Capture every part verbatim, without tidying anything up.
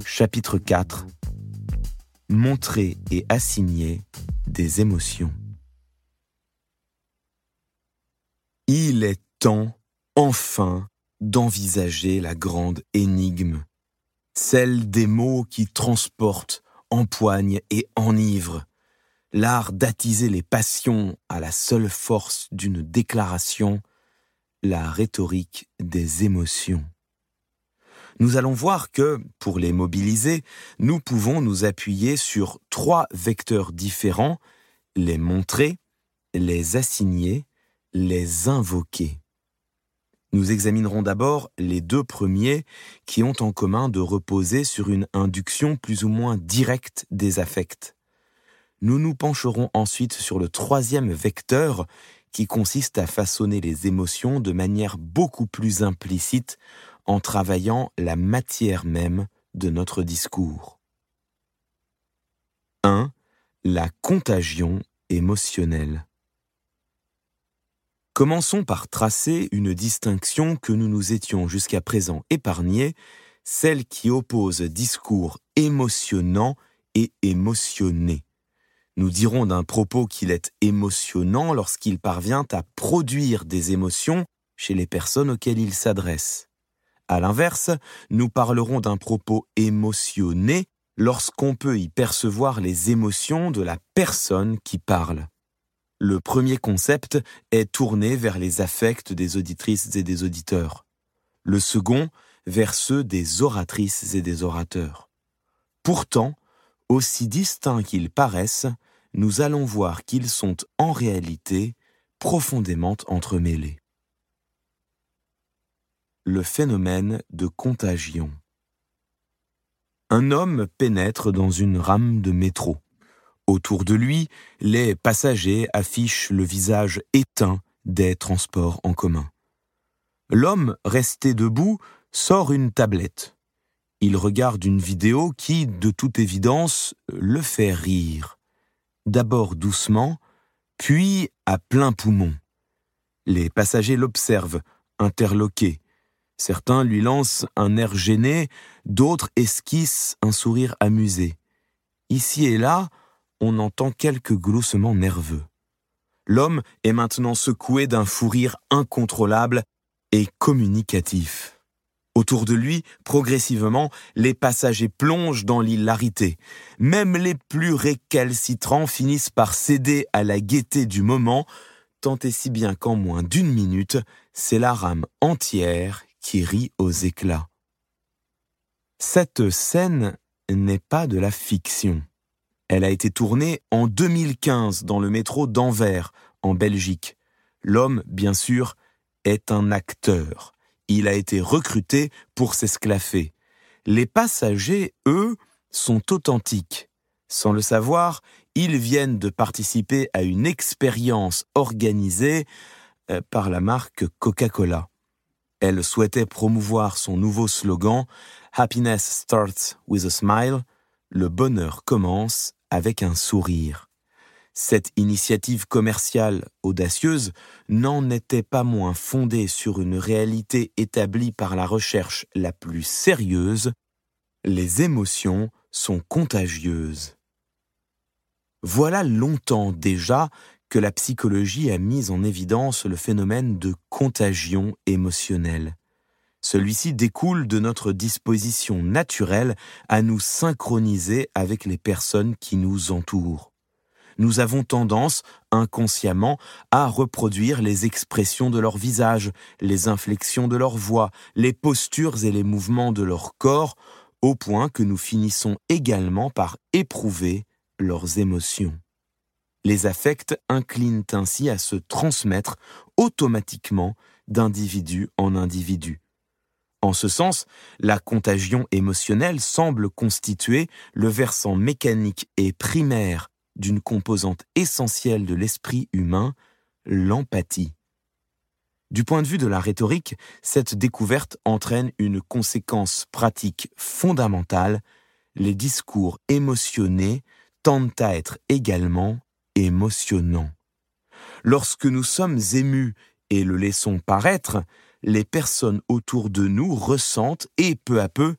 Chapitre quatre. Montrer et assigner des émotions. Il est temps, enfin, d'envisager la grande énigme, celle des mots qui transportent, empoignent et enivrent, l'art d'attiser les passions à la seule force d'une déclaration, la rhétorique des émotions. Nous allons voir que, pour les mobiliser, nous pouvons nous appuyer sur trois vecteurs différents, les montrer, les assigner, les invoquer. Nous examinerons d'abord les deux premiers qui ont en commun de reposer sur une induction plus ou moins directe des affects. Nous nous pencherons ensuite sur le troisième vecteur qui consiste à façonner les émotions de manière beaucoup plus implicite en travaillant la matière même de notre discours. un. La contagion émotionnelle. Commençons par tracer une distinction que nous nous étions jusqu'à présent épargnée, celle qui oppose discours émotionnant et émotionné. Nous dirons d'un propos qu'il est émotionnant lorsqu'il parvient à produire des émotions chez les personnes auxquelles il s'adresse. À l'inverse, nous parlerons d'un propos émotionné lorsqu'on peut y percevoir les émotions de la personne qui parle. Le premier concept est tourné vers les affects des auditrices et des auditeurs. Le second, vers ceux des oratrices et des orateurs. Pourtant, aussi distincts qu'ils paraissent, nous allons voir qu'ils sont en réalité profondément entremêlés. Le phénomène de contagion. Un homme pénètre dans une rame de métro. Autour de lui, les passagers affichent le visage éteint des transports en commun. L'homme, resté debout, sort une tablette. Il regarde une vidéo qui, de toute évidence, le fait rire. D'abord doucement, puis à plein poumon. Les passagers l'observent, interloqués. Certains lui lancent un air gêné, d'autres esquissent un sourire amusé. Ici et là, on entend quelques gloussements nerveux. L'homme est maintenant secoué d'un fou rire incontrôlable et communicatif. Autour de lui, progressivement, les passagers plongent dans l'hilarité. Même les plus récalcitrants finissent par céder à la gaieté du moment, tant et si bien qu'en moins d'une minute, c'est la rame entière qui rit aux éclats. Cette scène n'est pas de la fiction. Elle a été tournée en deux mille quinze dans le métro d'Anvers, en Belgique. L'homme, bien sûr, est un acteur. Il a été recruté pour s'esclaffer. Les passagers, eux, sont authentiques. Sans le savoir, ils viennent de participer à une expérience organisée par la marque Coca-Cola. Elle souhaitait promouvoir son nouveau slogan « Happiness starts with a smile », le bonheur commence avec un sourire. Cette initiative commerciale audacieuse n'en était pas moins fondée sur une réalité établie par la recherche la plus sérieuse. Les émotions sont contagieuses. Voilà longtemps déjà que la psychologie a mis en évidence le phénomène de contagion émotionnelle. Celui-ci découle de notre disposition naturelle à nous synchroniser avec les personnes qui nous entourent. Nous avons tendance, inconsciemment, à reproduire les expressions de leur visage, les inflexions de leur voix, les postures et les mouvements de leur corps, au point que nous finissons également par éprouver leurs émotions. Les affects inclinent ainsi à se transmettre automatiquement d'individu en individu. En ce sens, la contagion émotionnelle semble constituer le versant mécanique et primaire d'une composante essentielle de l'esprit humain, l'empathie. Du point de vue de la rhétorique, cette découverte entraîne une conséquence pratique fondamentale. Les discours émotionnés tendent à être également émotionnants. Lorsque nous sommes émus et le laissons paraître, les personnes autour de nous ressentent et peu à peu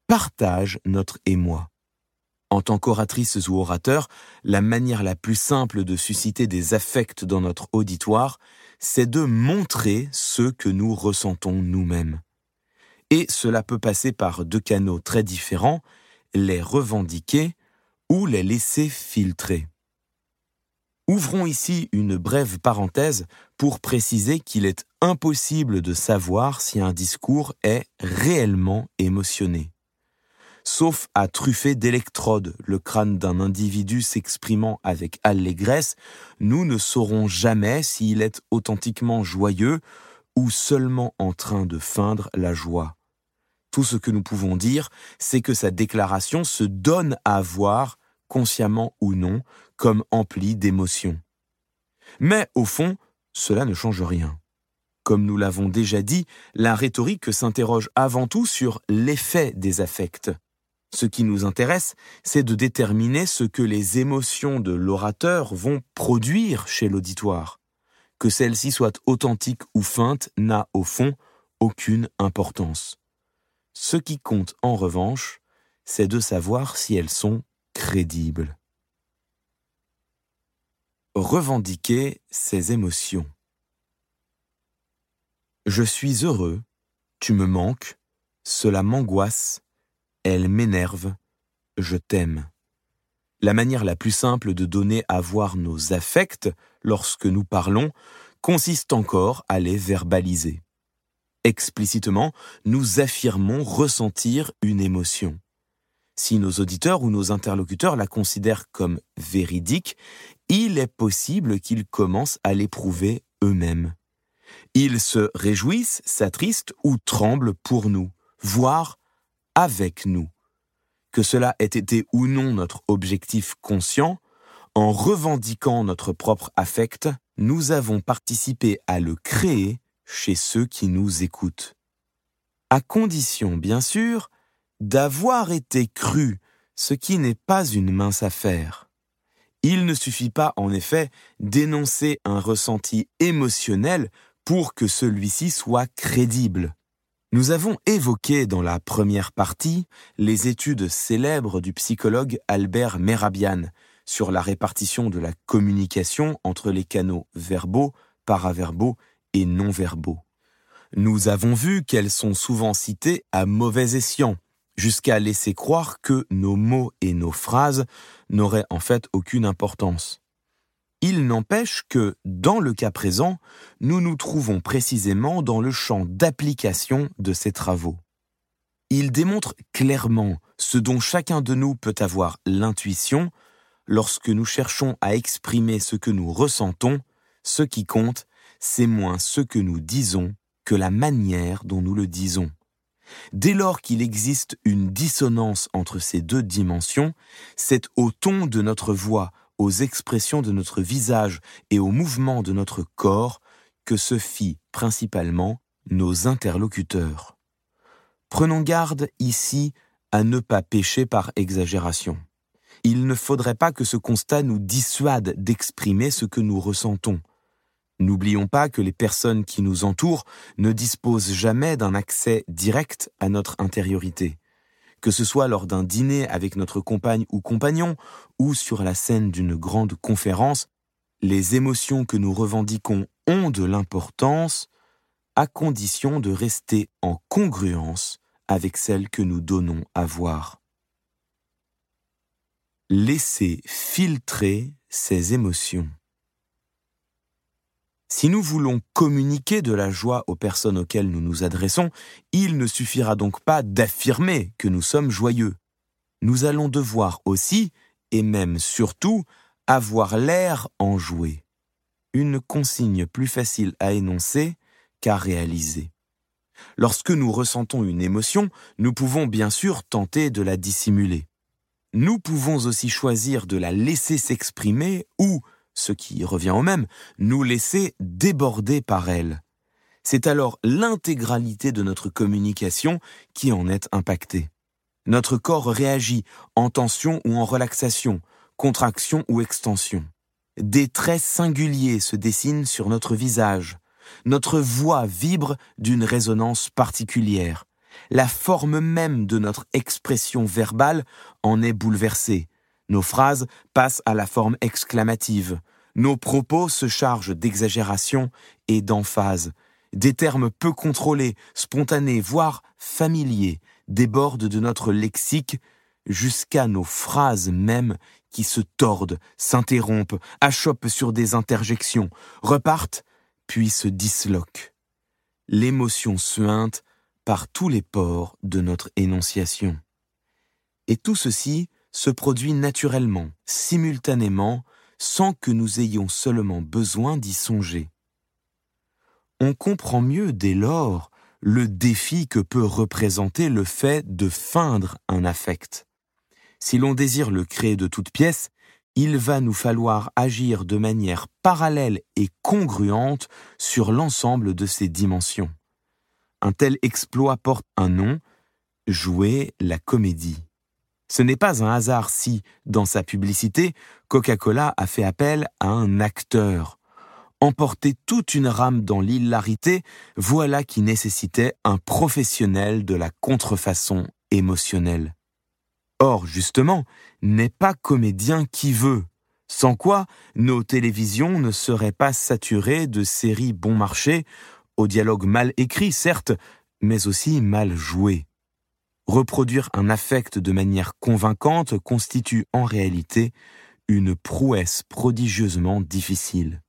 partagent notre émoi. En tant qu'oratrices ou orateurs, la manière la plus simple de susciter des affects dans notre auditoire, c'est de montrer ce que nous ressentons nous-mêmes. Et cela peut passer par deux canaux très différents, les revendiquer ou les laisser filtrer. Ouvrons ici une brève parenthèse pour préciser qu'il est impossible de savoir si un discours est réellement émotionné. Sauf à truffer d'électrodes le crâne d'un individu s'exprimant avec allégresse, nous ne saurons jamais s'il est authentiquement joyeux ou seulement en train de feindre la joie. Tout ce que nous pouvons dire, c'est que sa déclaration se donne à voir, consciemment ou non, comme emplie d'émotions. Mais au fond, cela ne change rien. Comme nous l'avons déjà dit, la rhétorique s'interroge avant tout sur l'effet des affects. Ce qui nous intéresse, c'est de déterminer ce que les émotions de l'orateur vont produire chez l'auditoire. Que celles-ci soient authentiques ou feintes n'a, au fond, aucune importance. Ce qui compte, en revanche, c'est de savoir si elles sont crédibles. Revendiquer ses émotions. Je suis heureux, tu me manques, cela m'angoisse, elle m'énerve, je t'aime. La manière la plus simple de donner à voir nos affects lorsque nous parlons consiste encore à les verbaliser. Explicitement, nous affirmons ressentir une émotion. Si nos auditeurs ou nos interlocuteurs la considèrent comme véridique, il est possible qu'ils commencent à l'éprouver eux-mêmes. Ils se réjouissent, s'attristent ou tremblent pour nous, voire avec nous. Que cela ait été ou non notre objectif conscient, en revendiquant notre propre affect, nous avons participé à le créer chez ceux qui nous écoutent. À condition, bien sûr, d'avoir été cru, ce qui n'est pas une mince affaire. Il ne suffit pas, en effet, d'énoncer un ressenti émotionnel pour que celui-ci soit crédible. Nous avons évoqué dans la première partie les études célèbres du psychologue Albert Mehrabian sur la répartition de la communication entre les canaux verbaux, paraverbaux et non-verbaux. Nous avons vu qu'elles sont souvent citées à mauvais escient, jusqu'à laisser croire que nos mots et nos phrases n'auraient en fait aucune importance. Il n'empêche que, dans le cas présent, nous nous trouvons précisément dans le champ d'application de ces travaux. Ils démontrent clairement ce dont chacun de nous peut avoir l'intuition lorsque nous cherchons à exprimer ce que nous ressentons. Ce qui compte, c'est moins ce que nous disons que la manière dont nous le disons. Dès lors qu'il existe une dissonance entre ces deux dimensions, c'est au ton de notre voix, aux expressions de notre visage et aux mouvements de notre corps que se fient principalement nos interlocuteurs. Prenons garde ici à ne pas pécher par exagération. Il ne faudrait pas que ce constat nous dissuade d'exprimer ce que nous ressentons. N'oublions pas que les personnes qui nous entourent ne disposent jamais d'un accès direct à notre intériorité. Que ce soit lors d'un dîner avec notre compagne ou compagnon, ou sur la scène d'une grande conférence, les émotions que nous revendiquons ont de l'importance, à condition de rester en congruence avec celles que nous donnons à voir. Laissez filtrer ces émotions. Si nous voulons communiquer de la joie aux personnes auxquelles nous nous adressons, il ne suffira donc pas d'affirmer que nous sommes joyeux. Nous allons devoir aussi, et même surtout, avoir l'air enjoué. Une consigne plus facile à énoncer qu'à réaliser. Lorsque nous ressentons une émotion, nous pouvons bien sûr tenter de la dissimuler. Nous pouvons aussi choisir de la laisser s'exprimer ou, ce qui revient au même, nous laisser déborder par elle. C'est alors l'intégralité de notre communication qui en est impactée. Notre corps réagit en tension ou en relaxation, contraction ou extension. Des traits singuliers se dessinent sur notre visage. Notre voix vibre d'une résonance particulière. La forme même de notre expression verbale en est bouleversée. Nos phrases passent à la forme exclamative. Nos propos se chargent d'exagération et d'emphase. Des termes peu contrôlés, spontanés, voire familiers, débordent de notre lexique jusqu'à nos phrases mêmes qui se tordent, s'interrompent, achoppent sur des interjections, repartent, puis se disloquent. L'émotion suinte par tous les pores de notre énonciation. Et tout ceci se produit naturellement, simultanément, sans que nous ayons seulement besoin d'y songer. On comprend mieux dès lors le défi que peut représenter le fait de feindre un affect. Si l'on désire le créer de toutes pièces, il va nous falloir agir de manière parallèle et congruente sur l'ensemble de ces dimensions. Un tel exploit porte un nom, jouer la comédie. Ce n'est pas un hasard si, dans sa publicité, Coca-Cola a fait appel à un acteur. Emporter toute une rame dans l'hilarité, voilà qui nécessitait un professionnel de la contrefaçon émotionnelle. Or, justement, n'est pas comédien qui veut, sans quoi nos télévisions ne seraient pas saturées de séries bon marché, aux dialogues mal écrits, certes, mais aussi mal joués. Reproduire un affect de manière convaincante constitue en réalité une prouesse prodigieusement difficile.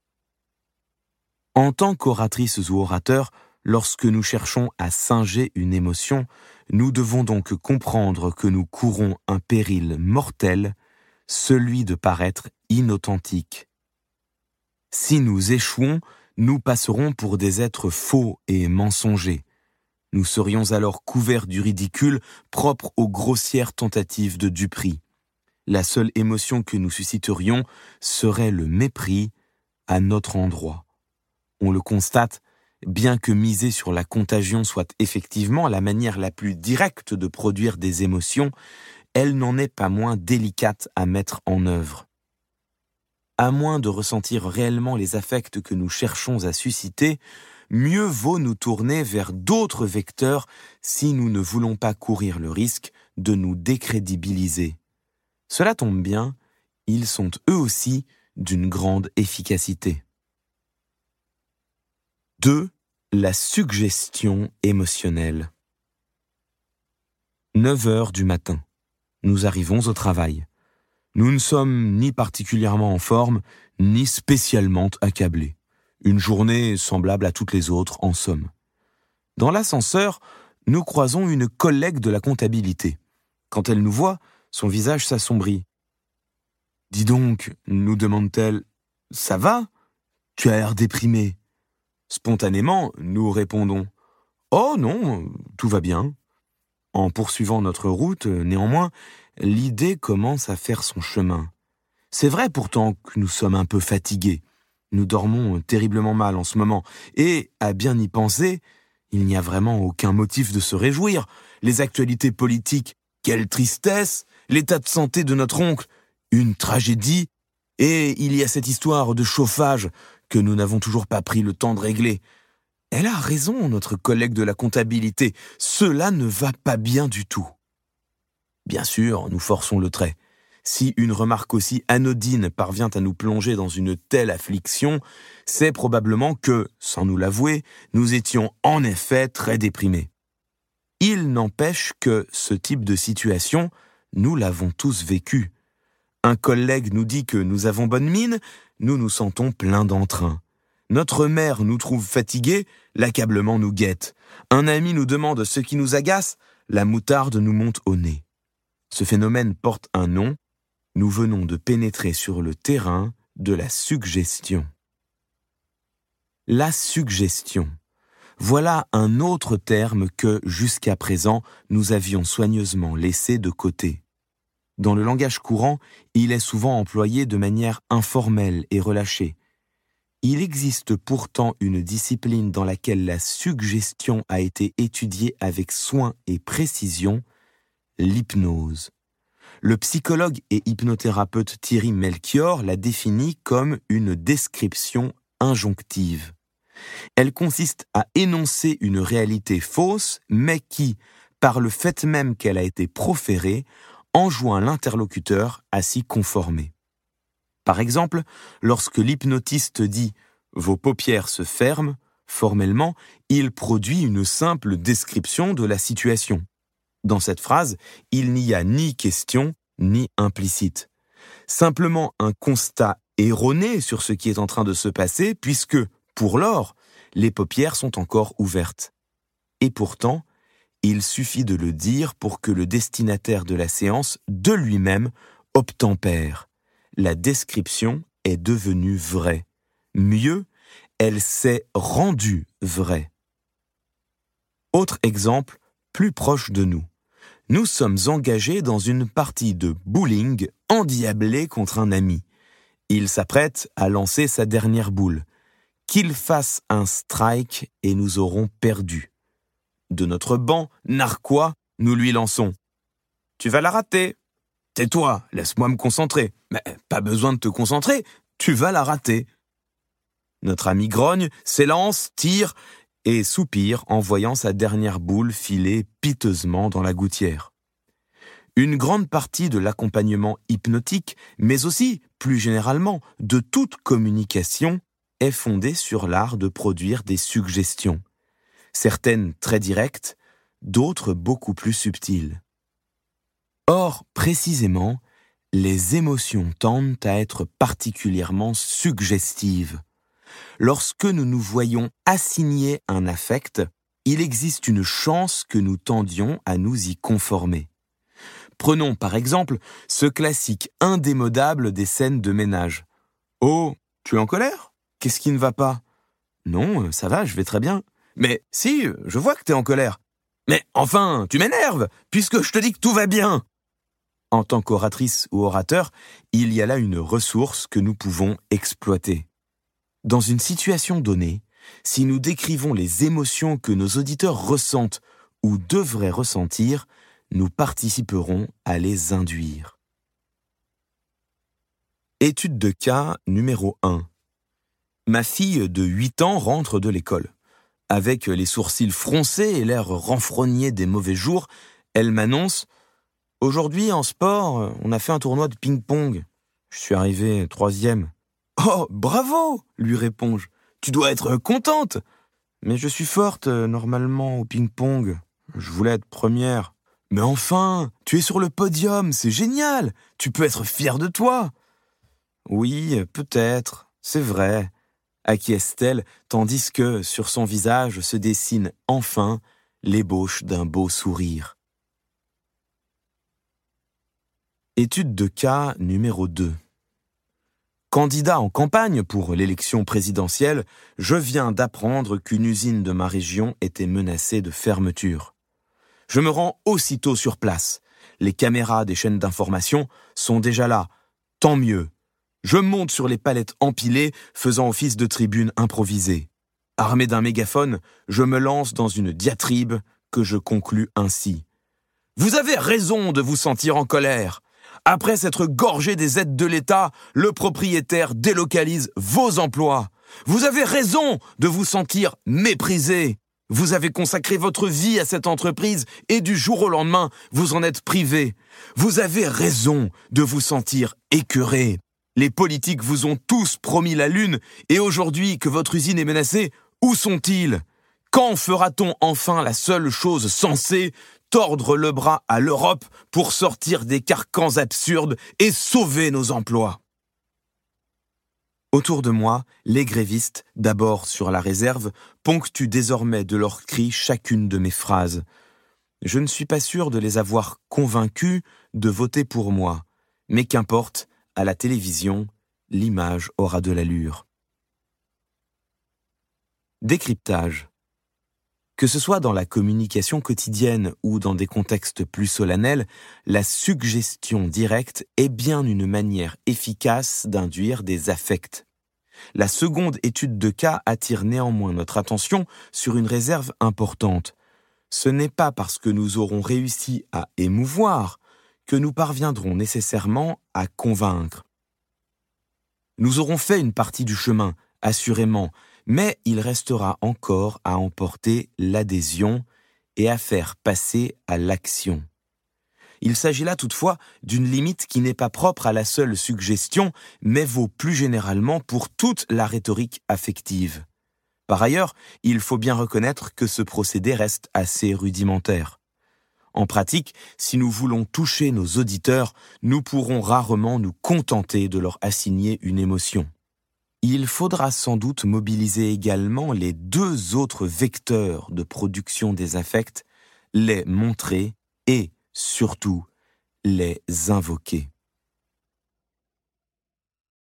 En tant qu'oratrices ou orateurs, lorsque nous cherchons à singer une émotion, nous devons donc comprendre que nous courons un péril mortel, celui de paraître inauthentique. Si nous échouons, nous passerons pour des êtres faux et mensongers. Nous serions alors couverts du ridicule propre aux grossières tentatives de duperie. La seule émotion que nous susciterions serait le mépris à notre endroit. On le constate, bien que miser sur la contagion soit effectivement la manière la plus directe de produire des émotions, elle n'en est pas moins délicate à mettre en œuvre. À moins de ressentir réellement les affects que nous cherchons à susciter, mieux vaut nous tourner vers d'autres vecteurs si nous ne voulons pas courir le risque de nous décrédibiliser. Cela tombe bien, ils sont eux aussi d'une grande efficacité. deux. La suggestion émotionnelle. neuf heures du matin. Nous arrivons au travail. Nous ne sommes ni particulièrement en forme, ni spécialement accablés. Une journée semblable à toutes les autres, en somme. Dans l'ascenseur, nous croisons une collègue de la comptabilité. Quand elle nous voit, son visage s'assombrit. « Dis donc, nous demande-t-elle, ça va ? Tu as l'air déprimé. » Spontanément, nous répondons « Oh non, tout va bien. » En poursuivant notre route, néanmoins, l'idée commence à faire son chemin. C'est vrai pourtant que nous sommes un peu fatigués. Nous dormons terriblement mal en ce moment. Et, à bien y penser, il n'y a vraiment aucun motif de se réjouir. Les actualités politiques, quelle tristesse. L'état de santé de notre oncle, une tragédie. Et il y a cette histoire de chauffage que nous n'avons toujours pas pris le temps de régler. Elle a raison, notre collègue de la comptabilité. Cela ne va pas bien du tout. Bien sûr, nous forçons le trait. Si une remarque aussi anodine parvient à nous plonger dans une telle affliction, c'est probablement que, sans nous l'avouer, nous étions en effet très déprimés. Il n'empêche que ce type de situation, nous l'avons tous vécu. Un collègue nous dit que nous avons bonne mine, nous nous sentons pleins d'entrain. Notre mère nous trouve fatigués, l'accablement nous guette. Un ami nous demande ce qui nous agace, la moutarde nous monte au nez. Ce phénomène porte un nom, nous venons de pénétrer sur le terrain de la suggestion. La suggestion. Voilà un autre terme que, jusqu'à présent, nous avions soigneusement laissé de côté. Dans le langage courant, il est souvent employé de manière informelle et relâchée. Il existe pourtant une discipline dans laquelle la suggestion a été étudiée avec soin et précision, l'hypnose. Le psychologue et hypnothérapeute Thierry Melchior l'a définie comme une description injonctive. Elle consiste à énoncer une réalité fausse, mais qui, par le fait même qu'elle a été proférée, enjoint l'interlocuteur à s'y conformer. Par exemple, lorsque l'hypnotiste dit « vos paupières se ferment », formellement, il produit une simple description de la situation. Dans cette phrase, il n'y a ni question ni implicite. Simplement un constat erroné sur ce qui est en train de se passer, puisque, pour lors, les paupières sont encore ouvertes. Et pourtant, il suffit de le dire pour que le destinataire de la séance, de lui-même, obtempère. La description est devenue vraie. Mieux, elle s'est rendue vraie. Autre exemple, plus proche de nous. Nous sommes engagés dans une partie de bowling endiablée contre un ami. Il s'apprête à lancer sa dernière boule. Qu'il fasse un strike et nous aurons perdu. De notre banc narquois, nous lui lançons. « Tu vas la rater. Tais-toi, laisse-moi me concentrer. Mais pas besoin de te concentrer, tu vas la rater. » Notre ami grogne, s'élance, tire et soupire en voyant sa dernière boule filer piteusement dans la gouttière. Une grande partie de l'accompagnement hypnotique, mais aussi, plus généralement, de toute communication, est fondée sur l'art de produire des suggestions. Certaines très directes, d'autres beaucoup plus subtiles. Or, précisément, les émotions tendent à être particulièrement suggestives. Lorsque nous nous voyons assigner un affect, il existe une chance que nous tendions à nous y conformer. Prenons par exemple ce classique indémodable des scènes de ménage. « Oh, tu es en colère ? Qu'est-ce qui ne va pas ? » ?»« Non, ça va, je vais très bien. »« Mais si, je vois que tu es en colère. »« Mais enfin, tu m'énerves, puisque je te dis que tout va bien !» En tant qu'oratrice ou orateur, il y a là une ressource que nous pouvons exploiter. Dans une situation donnée, si nous décrivons les émotions que nos auditeurs ressentent ou devraient ressentir, nous participerons à les induire. Étude de cas numéro un. Ma fille de huit ans rentre de l'école. Avec les sourcils froncés et l'air renfrogné des mauvais jours, elle m'annonce « Aujourd'hui, en sport, on a fait un tournoi de ping-pong. Je suis arrivée troisième. » « Oh, bravo !» lui réponds-je. « Tu dois être contente !»« Mais je suis forte, normalement, au ping-pong. Je voulais être première. »« Mais enfin, tu es sur le podium, c'est génial. Tu peux être fière de toi. »« Oui, peut-être, c'est vrai. » acquiesce-t-elle, tandis que, sur son visage, se dessine enfin l'ébauche d'un beau sourire. Étude de cas numéro deux. Candidat en campagne pour l'élection présidentielle, je viens d'apprendre qu'une usine de ma région était menacée de fermeture. Je me rends aussitôt sur place. Les caméras des chaînes d'information sont déjà là. Tant mieux. Je monte sur les palettes empilées, faisant office de tribune improvisée. Armé d'un mégaphone, je me lance dans une diatribe que je conclus ainsi. « Vous avez raison de vous sentir en colère. Après s'être gorgé des aides de l'État, le propriétaire délocalise vos emplois. Vous avez raison de vous sentir méprisé. Vous avez consacré votre vie à cette entreprise et du jour au lendemain, vous en êtes privé. Vous avez raison de vous sentir écœuré. Les politiques vous ont tous promis la lune et aujourd'hui que votre usine est menacée, où sont-ils ? Quand fera-t-on enfin la seule chose sensée ? Tordre le bras à l'Europe pour sortir des carcans absurdes et sauver nos emplois. » Autour de moi, les grévistes, d'abord sur la réserve, ponctuent désormais de leurs cris chacune de mes phrases. Je ne suis pas sûr de les avoir convaincus de voter pour moi, mais qu'importe, à la télévision, l'image aura de l'allure. Décryptage. Que ce soit dans la communication quotidienne ou dans des contextes plus solennels, la suggestion directe est bien une manière efficace d'induire des affects. La seconde étude de cas attire néanmoins notre attention sur une réserve importante. Ce n'est pas parce que nous aurons réussi à émouvoir que nous parviendrons nécessairement à convaincre. Nous aurons fait une partie du chemin, assurément, mais il restera encore à emporter l'adhésion et à faire passer à l'action. Il s'agit là toutefois d'une limite qui n'est pas propre à la seule suggestion, mais vaut plus généralement pour toute la rhétorique affective. Par ailleurs, il faut bien reconnaître que ce procédé reste assez rudimentaire. En pratique, si nous voulons toucher nos auditeurs, nous pourrons rarement nous contenter de leur assigner une émotion. Il faudra sans doute mobiliser également les deux autres vecteurs de production des affects, les montrer et, surtout, les invoquer.